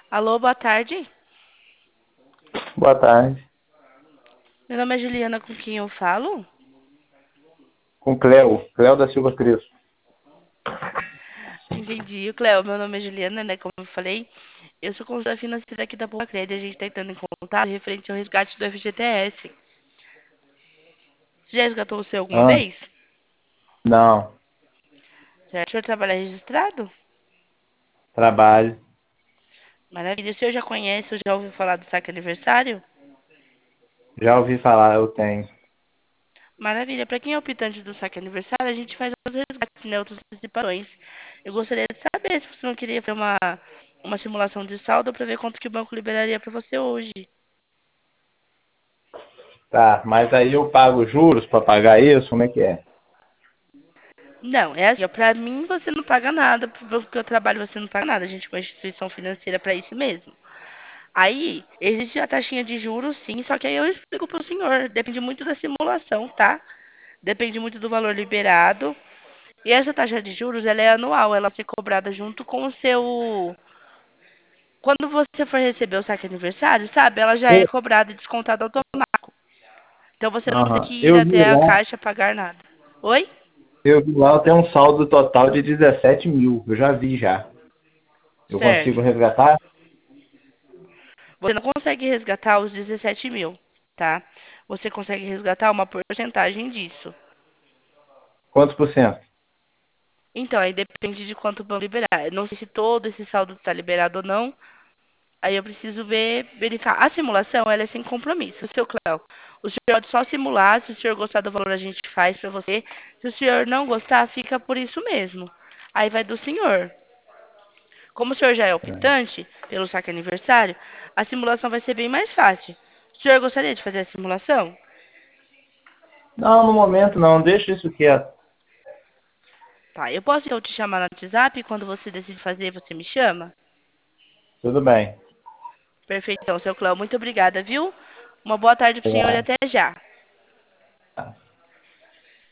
Alô, boa tarde. Boa tarde. Meu nome é Juliana, com quem eu falo? Com Cléo da Silva Crespo. Entendi. Cléo, meu nome é Juliana, né? Como eu falei, eu sou consultora financeira aqui da Boa Crédito. A gente está entrando em contato referente ao resgate do FGTS. Você já resgatou o seu alguma Ah, vez? não, Certo? O senhor trabalha registrado? trabalho. Maravilha. O senhor já conhece ou já ouviu falar do saque aniversário? Já ouvi falar, eu tenho. Maravilha. Para quem é optante do saque aniversário, a gente faz os resgates, né? Outras antecipações. Eu gostaria de saber se você não queria fazer uma simulação de saldo para ver quanto que o banco liberaria para você hoje. Tá, mas aí eu pago juros para pagar isso? Como é que é? Não, é assim, ó, pra mim você não paga nada, porque eu trabalho você não paga nada, a gente é uma instituição financeira para isso mesmo. Aí, existe a taxinha de juros, sim, só que aí eu explico pro senhor, depende muito da simulação, tá? Depende muito do valor liberado. E essa taxa de juros, ela é anual, ela vai ser cobrada junto com o seu... Quando você for receber o saque aniversário, sabe? Ela já é Eu, cobrada e descontada automático. Então você não tem aham. que ir Eu vi até a lá, caixa pagar nada. Oi? eu vi lá, eu tenho um saldo total de 17 mil. Eu já vi já. Eu consigo Certo. resgatar? Você não consegue resgatar os 17 mil, tá? Você consegue resgatar uma porcentagem disso. Quantos por cento? Então, aí depende de quanto vão liberar. Eu não sei se todo esse saldo está liberado ou não. Aí eu preciso verificar. A simulação, ela é sem compromisso, seu Cléo. O senhor pode só simular. Se o senhor gostar do valor, a gente faz para você. Se o senhor não gostar, fica por isso mesmo. Aí vai do senhor. Como o senhor já é optante pelo saque aniversário, a simulação vai ser bem mais fácil. O senhor gostaria de fazer a simulação? Não, no momento não. Deixa isso quieto. Tá, eu posso então te chamar no WhatsApp e quando você decide fazer, você me chama? Tudo bem. Perfeito, então, seu Cléo, muito obrigada, viu? Uma boa tarde pro senhor e Obrigado. até já.